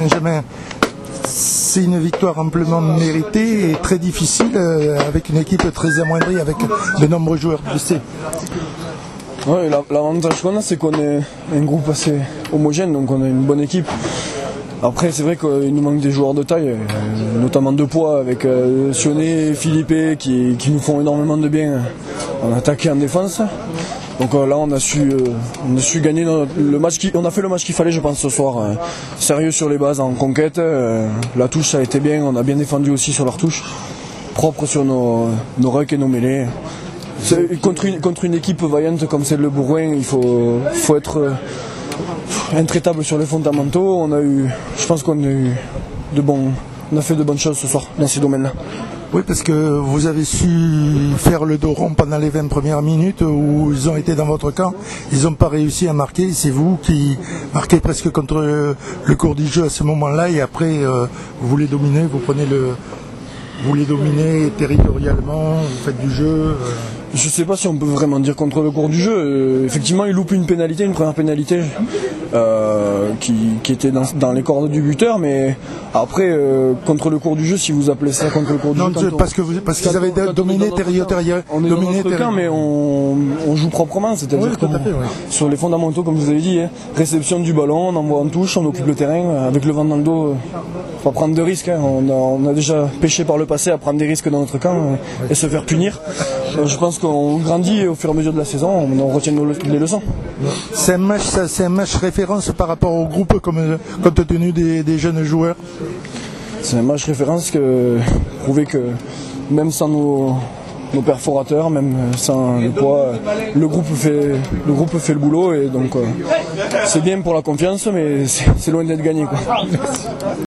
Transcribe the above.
Benjamin, c'est une victoire amplement méritée et très difficile avec une équipe très amoindrie, avec de nombreux joueurs blessés. Ouais, l'avantage qu'on a, c'est qu'on est un groupe assez homogène, donc on a une bonne équipe. Après, c'est vrai qu'il nous manque des joueurs de taille, notamment de poids, avec Sionnet et Philippe qui nous font énormément de bien en attaque et en défense. Donc là, on a su gagner le match. On a fait le match qu'il fallait, je pense, ce soir. Sérieux sur les bases, en conquête. La touche, ça a été bien. On a bien défendu aussi sur leur touche. Propre sur nos rucks et nos mêlées. Contre une équipe vaillante comme celle de Bourgoin, il faut être intraitable sur les fondamentaux. Je pense qu'on a fait de bonnes choses ce soir dans ces domaines-là. Oui, parce que vous avez su faire le dos rond pendant les 20 premières minutes où ils ont été dans votre camp. Ils n'ont pas réussi à marquer. C'est vous qui marquez presque contre le cours du jeu à ce moment-là. Et après, vous les dominez, vous les dominez territorialement, vous faites du jeu. Je sais pas si on peut vraiment dire contre le cours du jeu. Effectivement, il loupe une première pénalité qui était dans les cordes du buteur, mais après contre le cours du jeu, si vous appelez ça contre le cours du jeu, parce qu'ils avaient dominé territorialement. On est dans notre camp, mais on joue proprement, c'est-à-dire sur les fondamentaux, comme je vous avais dit, réception du ballon, on envoie en touche, on occupe le terrain avec le vent dans le dos. Faut pas prendre de risques. On a déjà pêché par le passé à prendre des risques dans notre camp et se faire punir. Je pense qu'on grandit et au fur et à mesure de la saison, on retient les leçons. C'est un match référence par rapport au groupe compte tenu des jeunes joueurs. C'est un match référence prouver que même sans nos perforateurs, même sans le poids, le groupe fait le boulot et donc c'est bien pour la confiance, mais c'est loin d'être gagné, quoi.